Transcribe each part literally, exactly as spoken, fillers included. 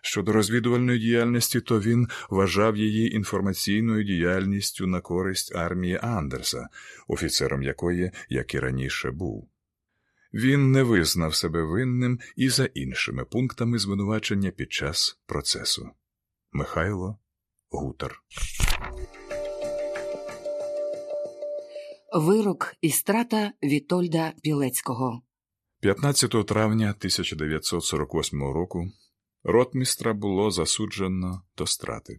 Щодо розвідувальної діяльності, то він вважав її інформаційною діяльністю на користь армії Андерса, офіцером якої, як і раніше, був. Він не визнав себе винним і за іншими пунктами звинувачення під час процесу. Михайло Гутар. Вирок і страта Вітольда Пілецького. п'ятнадцятого травня тисяча дев'ятсот сорок восьмого року ротмістра було засуджено до страти.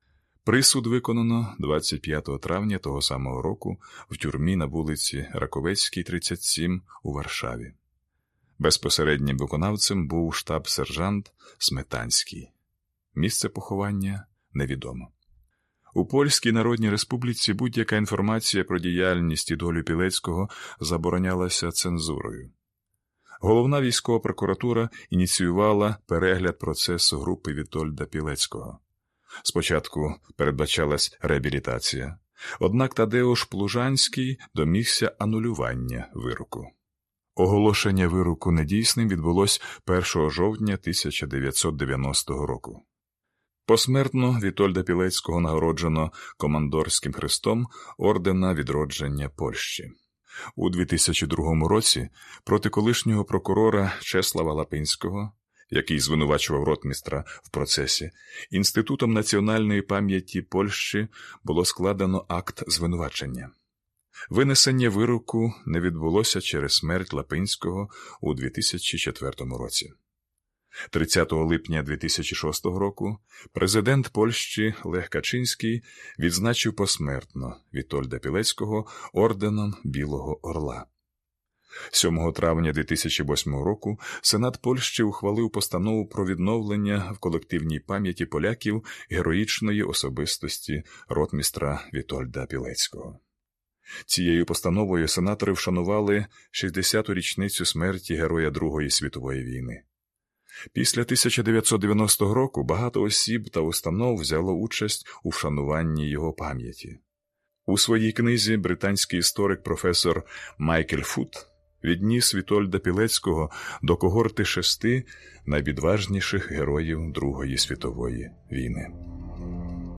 Присуд виконано двадцять п'ятого травня того самого року в тюрмі на вулиці Раковецькій, тридцять сім у Варшаві. Безпосереднім виконавцем був штаб-сержант Сметанський. Місце поховання невідомо. У Польській Народній Республіці будь-яка інформація про діяльність і долю Пілецького заборонялася цензурою. Головна військова прокуратура ініціювала перегляд процесу групи Вітольда Пілецького. Спочатку передбачалась реабілітація, однак Тадеуш Плужанський домігся анулювання вироку. Оголошення вироку недійсним відбулось першого жовтня тисяча дев'ятсот дев'яностого року. Посмертно Вітольда Пілецького нагороджено командорським хрестом ордена відродження Польщі. У дві тисячі другому році проти колишнього прокурора Чеслава Лапинського, який звинувачував ротмістра в процесі, Інститутом національної пам'яті Польщі було складено акт звинувачення. Винесення вироку не відбулося через смерть Лапинського у дві тисячі четвертому році. тридцятого липня дві тисячі шостого року президент Польщі Лех Качинський відзначив посмертно Вітольда Пілецького орденом Білого Орла. сьомого травня дві тисячі восьмого року Сенат Польщі ухвалив постанову про відновлення в колективній пам'яті поляків героїчної особистості ротмістра Вітольда Пілецького. Цією постановою сенатори вшанували шістдесяту річницю смерті героя Другої світової війни. Після тисяча дев'ятсот дев'яностого року багато осіб та установ взяло участь у вшануванні його пам'яті. У своїй книзі британський історик професор Майкл Фут відніс Вітольда Пілецького до когорти шести найвідважніших героїв Другої світової війни.